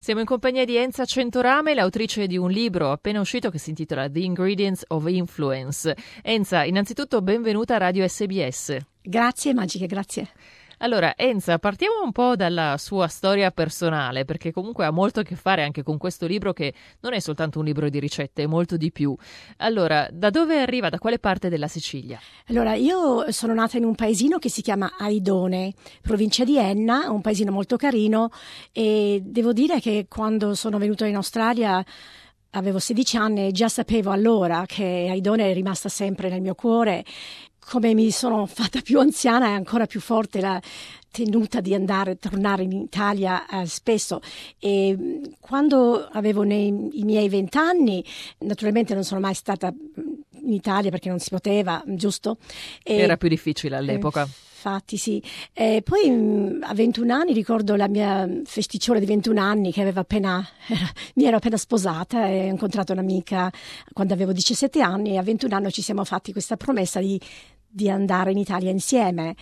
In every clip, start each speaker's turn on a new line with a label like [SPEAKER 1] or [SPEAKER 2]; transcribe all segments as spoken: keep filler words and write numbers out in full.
[SPEAKER 1] Siamo in compagnia di Enza Centorame, l'autrice di un libro appena uscito che si intitola The Ingredients of Influence. Enza, innanzitutto benvenuta a Radio S B S.
[SPEAKER 2] Grazie, Magiche, grazie.
[SPEAKER 1] Allora, Enza, partiamo un po' dalla sua storia personale, perché comunque ha molto a che fare anche con questo libro che non è soltanto un libro di ricette, è molto di più. Allora, da dove arriva, da quale parte della Sicilia?
[SPEAKER 2] Allora, io sono nata in un paesino che si chiama Aidone, provincia di Enna, un paesino molto carino, e devo dire che quando sono venuta in Australia avevo sedici anni e già sapevo allora che Aidone è rimasta sempre nel mio cuore. Come mi sono fatta più anziana è ancora più forte la tenuta di andare, tornare in Italia eh, spesso. E quando avevo nei, i miei vent'anni, naturalmente non sono mai stata in Italia perché non si poteva, giusto? E,
[SPEAKER 1] Era più difficile all'epoca.
[SPEAKER 2] Eh, Infatti sì, e poi a ventuno anni ricordo la mia festicciona di ventuno anni che aveva appena, mi ero appena sposata e ho incontrato un'amica quando avevo diciassette anni e a ventuno anni ci siamo fatti questa promessa di, di andare in Italia insieme.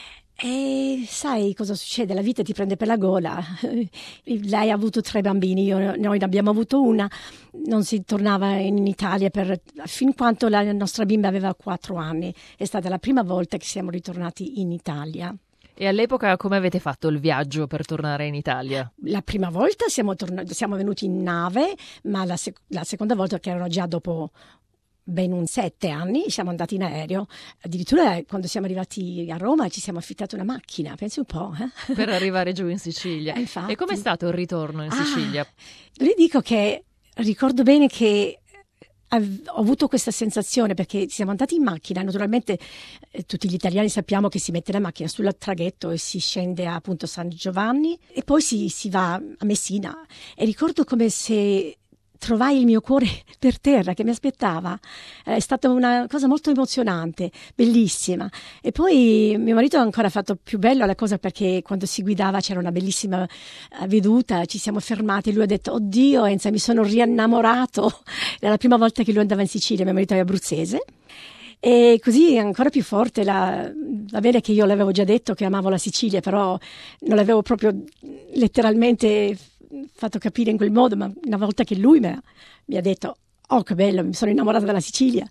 [SPEAKER 2] E sai cosa succede? La vita ti prende per la gola. Lei ha avuto tre bambini, io, noi ne abbiamo avuto una. Non si tornava in Italia per, fin quanto la nostra bimba aveva quattro anni. È stata la prima volta che siamo ritornati in Italia.
[SPEAKER 1] E all'epoca come avete fatto il viaggio per tornare in Italia?
[SPEAKER 2] La prima volta siamo, tornati, siamo venuti in nave, ma la, sec- la seconda volta, che erano già dopo ben un sette anni, siamo andati in aereo. Addirittura quando siamo arrivati a Roma ci siamo affittati una macchina, pensi un po'. Eh?
[SPEAKER 1] Per arrivare giù in Sicilia.
[SPEAKER 2] Eh, infatti.
[SPEAKER 1] E com'è stato il ritorno in
[SPEAKER 2] ah,
[SPEAKER 1] Sicilia?
[SPEAKER 2] Vi dico che ricordo bene che ho avuto questa sensazione perché siamo andati in macchina, naturalmente eh, tutti gli italiani sappiamo che si mette la macchina sul traghetto e si scende a appunto San Giovanni e poi si, si va a Messina e ricordo come se trovai il mio cuore per terra che mi aspettava. È stata una cosa molto emozionante, bellissima. E poi mio marito ha ancora fatto più bello la cosa perché quando si guidava c'era una bellissima veduta, ci siamo fermati e lui ha detto oddio Enza, mi sono riinnamorato. Era la prima volta che lui andava in Sicilia, mio marito è abruzzese. E così ancora più forte la, va bene che io l'avevo già detto che amavo la Sicilia, però non l'avevo proprio letteralmente fatto capire in quel modo, ma una volta che lui mi ha, mi ha detto oh che bello, mi sono innamorata della Sicilia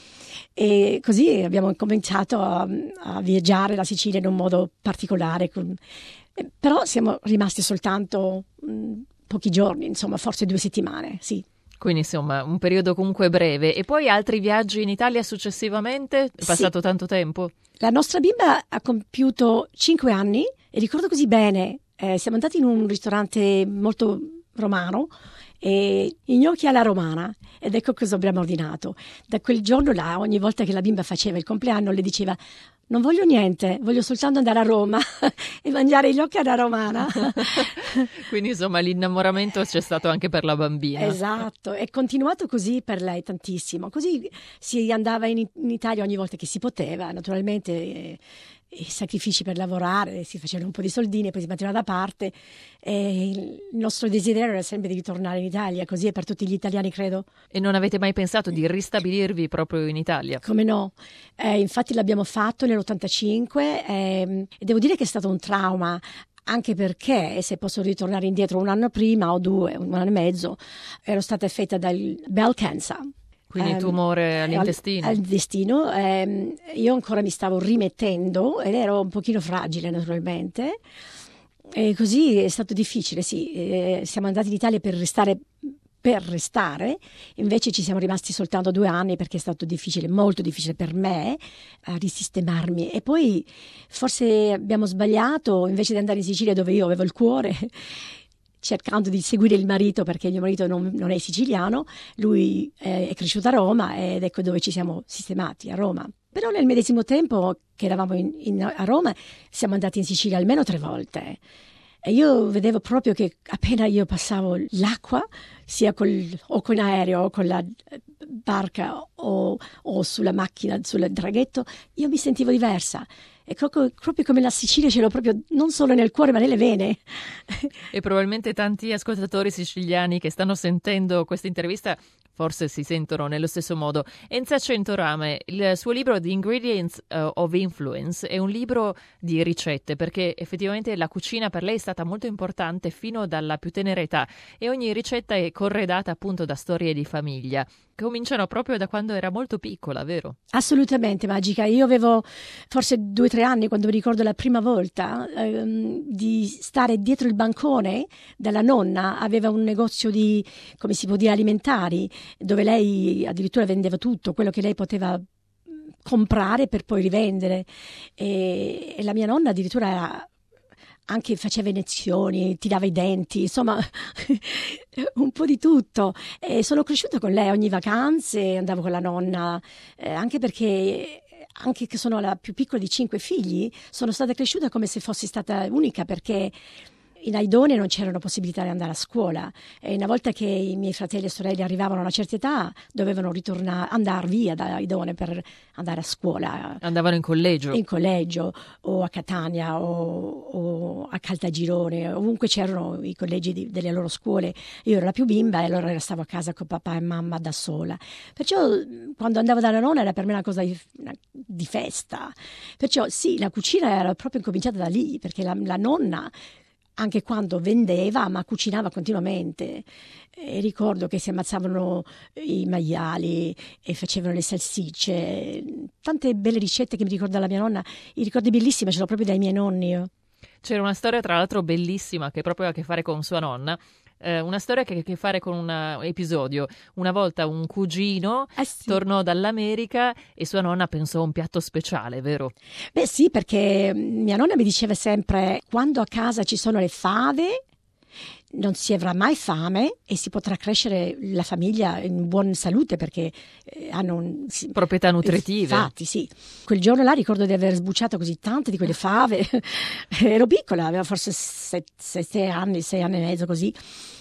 [SPEAKER 2] e così abbiamo cominciato a, a viaggiare la Sicilia in un modo particolare, con, eh, però siamo rimasti soltanto mh, pochi giorni, insomma forse due settimane, sì.
[SPEAKER 1] Quindi insomma un periodo comunque breve. E poi altri viaggi in Italia successivamente? È passato sì. Tanto tempo?
[SPEAKER 2] La nostra bimba ha compiuto cinque anni e ricordo così bene, eh, siamo andati in un ristorante molto romano, e i gnocchi alla romana, ed ecco cosa abbiamo ordinato. Da quel giorno là, ogni volta che la bimba faceva il compleanno, le diceva non voglio niente, voglio soltanto andare a Roma e mangiare i gnocchi alla romana.
[SPEAKER 1] Quindi insomma l'innamoramento c'è stato anche per la bambina.
[SPEAKER 2] Esatto, è continuato così per lei tantissimo. Così si andava in, in Italia ogni volta che si poteva, naturalmente eh, i sacrifici per lavorare, si facevano un po' di soldini, poi si metteva da parte. E il nostro desiderio era sempre di ritornare in Italia, così è per tutti gli italiani, credo.
[SPEAKER 1] E non avete mai pensato di ristabilirvi proprio in Italia?
[SPEAKER 2] Come no, eh, infatti l'abbiamo fatto nell'ottantacinque eh, e devo dire che è stato un trauma, anche perché se posso ritornare indietro un anno prima o due, un anno e mezzo, ero stata affetta dal bowel cancer.
[SPEAKER 1] Quindi tumore um, all'intestino?
[SPEAKER 2] Al, all'intestino. Um, io ancora mi stavo rimettendo ed ero un pochino fragile naturalmente. E così è stato difficile, sì. E siamo andati in Italia per restare, per restare, invece ci siamo rimasti soltanto due anni perché è stato difficile, molto difficile per me a risistemarmi. E poi forse abbiamo sbagliato, invece di andare in Sicilia dove io avevo il cuore, cercando di seguire il marito perché mio marito non, non è siciliano, lui è, è cresciuto a Roma ed ecco dove ci siamo sistemati, a Roma. Però nel medesimo tempo che eravamo in, in, a Roma siamo andati in Sicilia almeno tre volte e io vedevo proprio che appena io passavo l'acqua, sia col, o con aereo o con la barca o, o sulla macchina, sul traghetto, io mi sentivo diversa. è proprio, proprio come la Sicilia, ce l'ho proprio non solo nel cuore ma nelle vene.
[SPEAKER 1] E probabilmente tanti ascoltatori siciliani che stanno sentendo questa intervista forse si sentono nello stesso modo. Enza Centorame, il suo libro The Ingredients of Influence è un libro di ricette, perché effettivamente la cucina per lei è stata molto importante fino dalla più tenera età e ogni ricetta è corredata appunto da storie di famiglia. Cominciano proprio da quando era molto piccola, vero?
[SPEAKER 2] Assolutamente, Magica. Io avevo forse due o tre anni quando mi ricordo la prima volta ehm, di stare dietro il bancone della nonna. Aveva un negozio di, come si può dire, alimentari, dove lei addirittura vendeva tutto quello che lei poteva comprare per poi rivendere. E, e la mia nonna addirittura era... anche faceva iniezioni, tirava i denti, insomma un po' di tutto. E sono cresciuta con lei ogni vacanze, andavo con la nonna, eh, anche perché anche che sono la più piccola di cinque figli, sono stata cresciuta come se fossi stata unica, perché in Aidone non c'erano possibilità di andare a scuola e una volta che i miei fratelli e sorelle arrivavano a una certa età dovevano ritornare, andare via da Aidone per andare a scuola.
[SPEAKER 1] Andavano in collegio?
[SPEAKER 2] In collegio o a Catania o, o a Caltagirone, ovunque c'erano i collegi di, delle loro scuole. Io ero la più bimba e allora restavo a casa con papà e mamma da sola. Perciò quando andavo dalla nonna era per me una cosa di, una, di festa. Perciò sì, la cucina era proprio incominciata da lì, perché la, la nonna, anche quando vendeva, ma cucinava continuamente. E ricordo che si ammazzavano i maiali e facevano le salsicce, tante belle ricette che mi ricorda la mia nonna, i ricordi bellissimi ce l'ho proprio dai miei nonni io.
[SPEAKER 1] C'era una storia tra l'altro bellissima che proprio ha a che fare con sua nonna. Eh, una storia che ha a che fare con un episodio. Una volta un cugino
[SPEAKER 2] eh sì.
[SPEAKER 1] tornò dall'America e sua nonna pensò a un piatto speciale, vero?
[SPEAKER 2] Beh sì, perché mia nonna mi diceva sempre: quando a casa ci sono le fave non si avrà mai fame e si potrà crescere la famiglia in buona salute, perché eh, hanno un, sì,
[SPEAKER 1] proprietà nutritive.
[SPEAKER 2] Infatti sì, quel giorno là ricordo di aver sbucciato così tante di quelle fave. Ero piccola, avevo forse sette, sette anni, sei anni e mezzo così.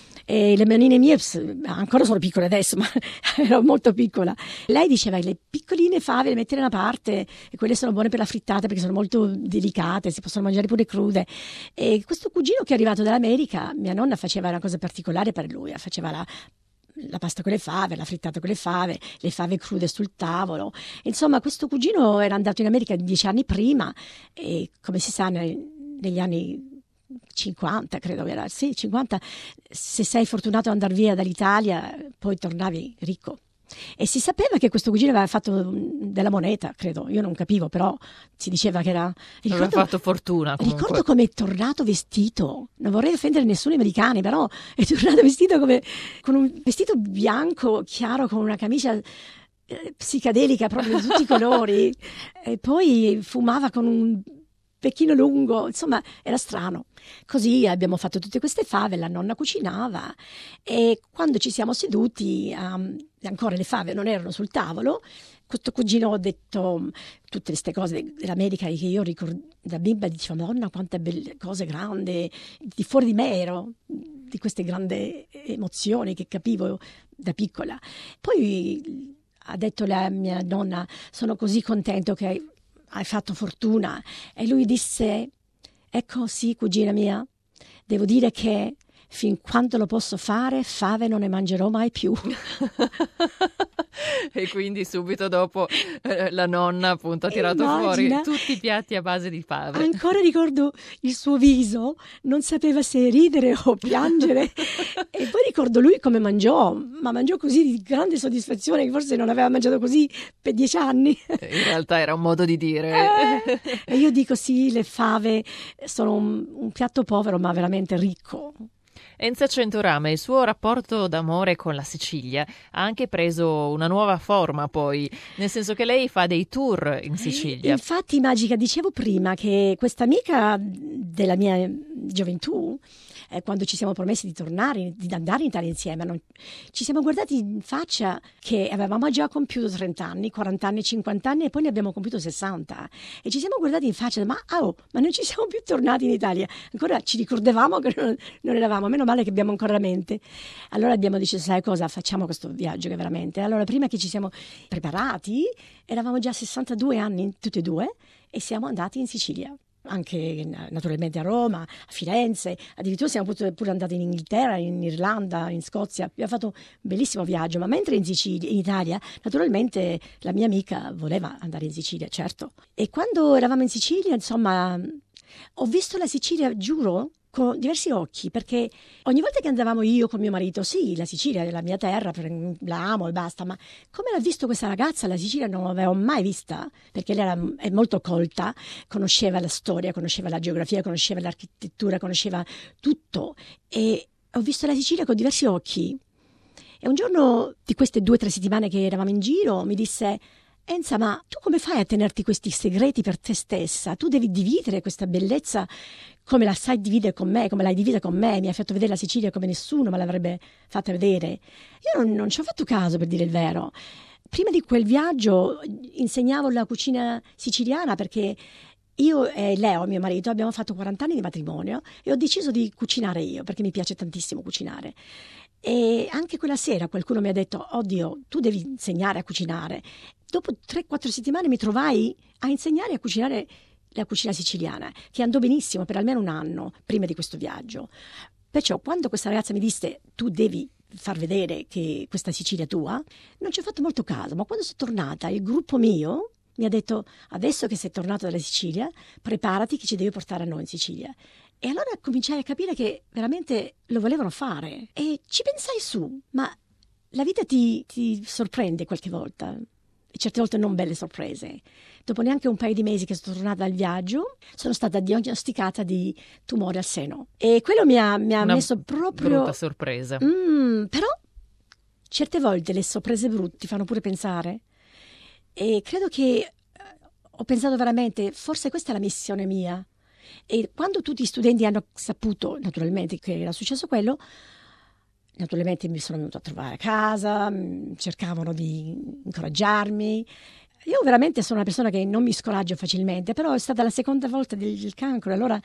[SPEAKER 2] E le manine mie ancora sono piccole adesso, ma ero molto piccola. Lei diceva che le piccoline fave le mette da una parte e quelle sono buone per la frittata perché sono molto delicate, si possono mangiare pure crude. E questo cugino che è arrivato dall'America, mia nonna faceva una cosa particolare per lui, faceva la la pasta con le fave, la frittata con le fave, le fave crude sul tavolo. Insomma, questo cugino era andato in America dieci anni prima e, come si sa, negli anni cinquanta, credo era, sì, cinquanta, se sei fortunato ad andare via dall'Italia poi tornavi ricco. E si sapeva che questo cugino aveva fatto della moneta, credo, io non capivo, però si diceva che era...
[SPEAKER 1] Ricordo, aveva fatto fortuna comunque.
[SPEAKER 2] Ricordo come è tornato vestito, non vorrei offendere nessuno americani, però è tornato vestito come con un vestito bianco chiaro con una camicia eh, psicadelica proprio di tutti i colori e poi fumava con un becchino lungo, insomma era strano. Così abbiamo fatto tutte queste fave, la nonna cucinava e quando ci siamo seduti um, ancora le fave non erano sul tavolo. Questo cugino ha detto tutte queste cose dell'America che io ricordo da bimba, dicevo Madonna quante belle cose grandi, di fuori di me ero, di queste grandi emozioni che capivo da piccola. Poi ha detto la mia nonna: sono così contento che hai fatto fortuna. E lui disse: ecco sì, cugina mia, devo dire che fin quando lo posso fare, fave non ne mangerò mai più.
[SPEAKER 1] E quindi subito dopo eh, la nonna appunto ha tirato
[SPEAKER 2] Immagina.
[SPEAKER 1] fuori tutti i piatti a base di fave.
[SPEAKER 2] Ancora ricordo il suo viso, non sapeva se ridere o piangere. E poi ricordo lui come mangiò, ma mangiò così di grande soddisfazione, che forse non aveva mangiato così per dieci anni.
[SPEAKER 1] In realtà era un modo di dire.
[SPEAKER 2] Eh, e io dico sì, le fave sono un, un piatto povero ma veramente ricco.
[SPEAKER 1] Enza Centorame, il suo rapporto d'amore con la Sicilia ha anche preso una nuova forma poi, nel senso che lei fa dei tour in Sicilia.
[SPEAKER 2] Infatti, Magica, dicevo prima che questa amica della mia gioventù eh, quando ci siamo promessi di tornare, di andare in Italia insieme, non... ci siamo guardati in faccia che avevamo già compiuto trenta anni, quaranta anni, cinquanta anni e poi ne abbiamo compiuto sessanta. E ci siamo guardati in faccia, ma, oh, ma non ci siamo più tornati in Italia. Ancora ci ricordavamo che non, non eravamo, meno male che abbiamo ancora la mente. Allora abbiamo deciso, sai cosa, facciamo questo viaggio che veramente. Allora prima che ci siamo preparati, eravamo già sessantadue anni tutti e due e siamo andati in Sicilia. Anche naturalmente a Roma, a Firenze, addirittura siamo pure andati in Inghilterra, in Irlanda, in Scozia. Abbiamo fatto un bellissimo viaggio, ma mentre in Sicilia, in Italia, naturalmente la mia amica voleva andare in Sicilia, certo. E quando eravamo in Sicilia, insomma, ho visto la Sicilia, giuro, con diversi occhi, perché ogni volta che andavamo io con mio marito, sì, la Sicilia è la mia terra, la amo e basta, ma come l'ha visto questa ragazza, la Sicilia non l'avevo mai vista, perché lei era, è molto colta, conosceva la storia, conosceva la geografia, conosceva l'architettura, conosceva tutto, e ho visto la Sicilia con diversi occhi. E un giorno di queste due o tre settimane che eravamo in giro mi disse: Enza, ma tu come fai a tenerti questi segreti per te stessa? Tu devi dividere questa bellezza come la sai dividere con me, come l'hai divisa con me. Mi hai fatto vedere la Sicilia come nessuno me l'avrebbe fatta vedere. Io non, non ci ho fatto caso, per dire il vero. Prima di quel viaggio insegnavo la cucina siciliana perché io e Leo, mio marito, abbiamo fatto quaranta anni di matrimonio e ho deciso di cucinare io perché mi piace tantissimo cucinare. E anche quella sera qualcuno mi ha detto: oddio, tu devi insegnare a cucinare. Dopo tre quattro settimane mi trovai a insegnare a cucinare la cucina siciliana, che andò benissimo per almeno un anno prima di questo viaggio. Perciò quando questa ragazza mi disse: tu devi far vedere che questa Sicilia è tua, non ci ho fatto molto caso, ma quando sono tornata il gruppo mio mi ha detto: adesso che sei tornato dalla Sicilia, preparati che ci devi portare a noi in Sicilia. E allora cominciai a capire che veramente lo volevano fare e ci pensai su, ma la vita ti, ti sorprende qualche volta, e certe volte non belle sorprese. Dopo neanche un paio di mesi che sono tornata dal viaggio, sono stata diagnosticata di tumore al seno e quello mi ha, mi ha
[SPEAKER 1] Una
[SPEAKER 2] messo proprio...
[SPEAKER 1] brutta sorpresa.
[SPEAKER 2] Mm, però certe volte le sorprese brutte ti fanno pure pensare e credo che eh, ho pensato veramente, forse questa è la missione mia. E quando tutti gli studenti hanno saputo naturalmente che era successo quello, naturalmente mi sono venuto a trovare a casa, cercavano di incoraggiarmi. Io veramente sono una persona che non mi scoraggio facilmente, però è stata la seconda volta del cancro, allora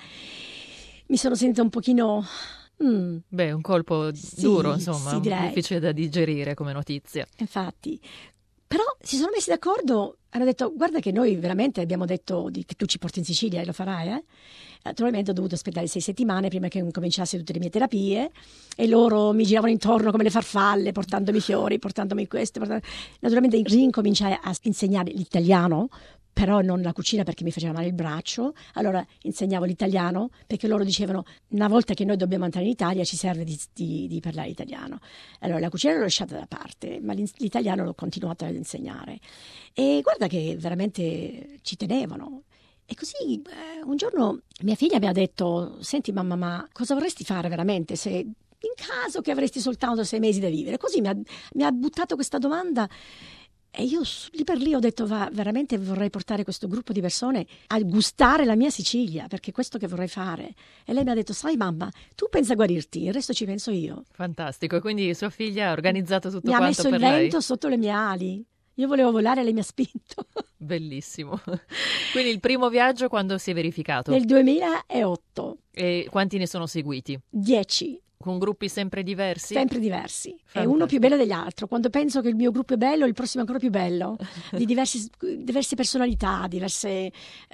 [SPEAKER 2] mi sono sentita un pochino... Mm.
[SPEAKER 1] Beh, un colpo
[SPEAKER 2] Sì,
[SPEAKER 1] duro, insomma,
[SPEAKER 2] sì, direi.
[SPEAKER 1] difficile da digerire come notizia.
[SPEAKER 2] Infatti, però si sono messi d'accordo, hanno detto: guarda che noi veramente abbiamo detto di, che tu ci porti in Sicilia e lo farai, eh? Naturalmente ho dovuto aspettare sei settimane prima che cominciassi tutte le mie terapie e loro mi giravano intorno come le farfalle, portandomi fiori, portandomi questo. Portando... Naturalmente rincominciai a insegnare l'italiano, però non la cucina perché mi faceva male il braccio. Allora insegnavo l'italiano perché loro dicevano: una volta che noi dobbiamo andare in Italia ci serve di, di, di parlare italiano. Allora la cucina l'ho lasciata da parte, ma l'italiano l'ho continuato ad insegnare. E guarda che veramente ci tenevano. E così eh, un giorno mia figlia mi ha detto: senti mamma, ma cosa vorresti fare veramente se in caso che avresti soltanto sei mesi da vivere? Così mi ha, mi ha buttato questa domanda. E io lì per lì ho detto: va, veramente vorrei portare questo gruppo di persone a gustare la mia Sicilia, perché è questo che vorrei fare. E lei mi ha detto: sai mamma, tu pensa a guarirti, il resto ci penso io.
[SPEAKER 1] Fantastico, e quindi sua figlia ha organizzato tutto
[SPEAKER 2] mi
[SPEAKER 1] quanto
[SPEAKER 2] ha messo
[SPEAKER 1] per
[SPEAKER 2] il
[SPEAKER 1] lei?
[SPEAKER 2] vento sotto le mie ali. Io volevo volare e lei mi ha spinto.
[SPEAKER 1] Bellissimo. Quindi il primo viaggio quando si è verificato?
[SPEAKER 2] Nel duemilaotto.
[SPEAKER 1] E quanti ne sono seguiti?
[SPEAKER 2] Dieci.
[SPEAKER 1] Con gruppi sempre diversi?
[SPEAKER 2] Sempre diversi.
[SPEAKER 1] Fantastico.
[SPEAKER 2] È uno più bello dell'altro. Quando penso che il mio gruppo è bello, il prossimo è ancora più bello. Di diversi, diverse personalità, diversi eh,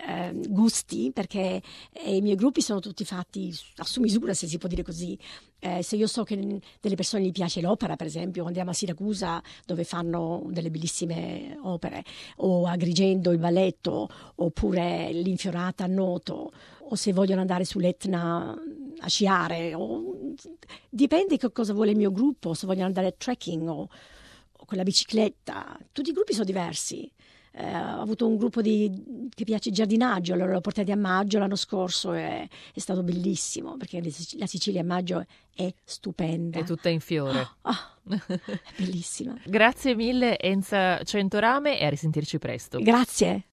[SPEAKER 2] gusti, perché eh, i miei gruppi sono tutti fatti a su misura, se si può dire così. Eh, se io so che delle persone gli piace l'opera, per esempio, andiamo a Siracusa dove fanno delle bellissime opere, o a Agrigento il balletto, oppure l'Infiorata a Noto, o se vogliono andare sull'Etna a sciare, o... dipende che cosa vuole il mio gruppo, se vogliono andare a trekking o, o con la bicicletta. Tutti i gruppi sono diversi. Eh, ho avuto un gruppo di, che piace il giardinaggio, allora l'ho portati a maggio l'anno scorso e è stato bellissimo perché la Sicilia a maggio è stupenda.
[SPEAKER 1] È tutta in fiore.
[SPEAKER 2] Oh, oh, è bellissima.
[SPEAKER 1] Grazie mille Enza Centorame e a risentirci presto.
[SPEAKER 2] Grazie.